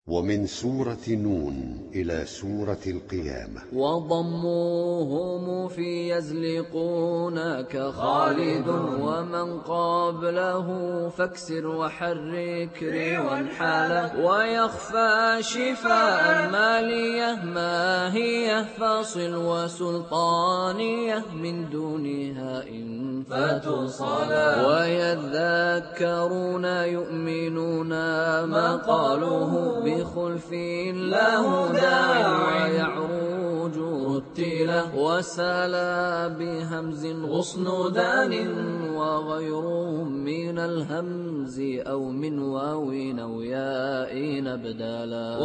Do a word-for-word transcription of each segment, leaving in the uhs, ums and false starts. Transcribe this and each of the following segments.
ومن سورة نون إلى سورة القيامة. وضموهم في يزلقونك خالد ومن قبله فاكسر وحرك روا حاله ويخفى شفاء مالية ماهية فاصل وسلطانية من دونها إن فتصلا ويذكرون يؤمنون ما قالوه بخلف له داع ويعروج رتله وسلا بهمز غصن دان وغيرهم من الهمز أو من واو أو ياء بدلا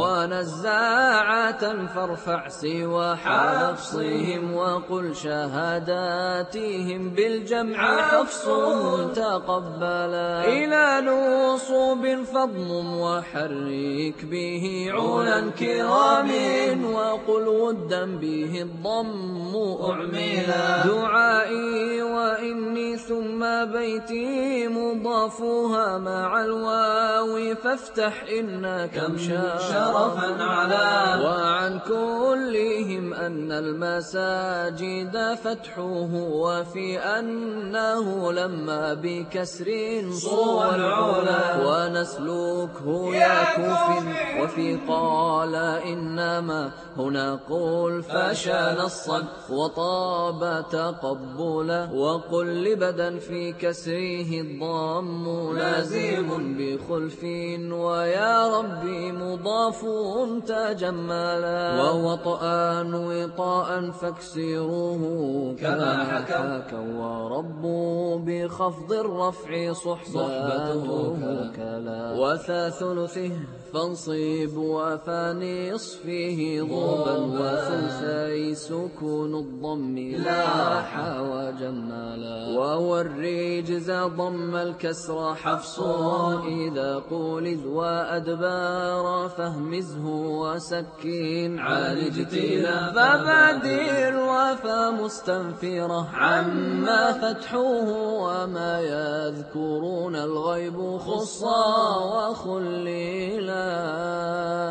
ونزاعة فارفع سوى حفصهم وقل شهاداتهم بالجمع حفص تقبلا إلى نصوب فضم وحرك به علا كرام وقل ودا به الضم أعملا دعائي وإني ثم بيتي مضافها مع الواو فافتح إن كم شرفا على وعن كلهم أن المساجد فتحه وفي أنه لما بكسر صوى العلا ونسلكه يا كوف وفي قال إنما هنا قل فشى نصا وطاب تقبلا وقل لبدا في كسره الضم لازم بخلف ويا ربي مضاف تجملا ووطئا وطاء فاكسروه كما حكاك ورب بخفض الرفع صحبته كلا وثا ثلثه فانصب وفا نصفه ضربا وثلثي سكون الضم لاح وجمالا وهو الرجز ضم الكسر حفص إذا قولذ وأدبار فهمزه وسكين عالج تلا فبدر وفا مستنفرة عما فتحوه وما يذكرون الغيب خصا وخليلا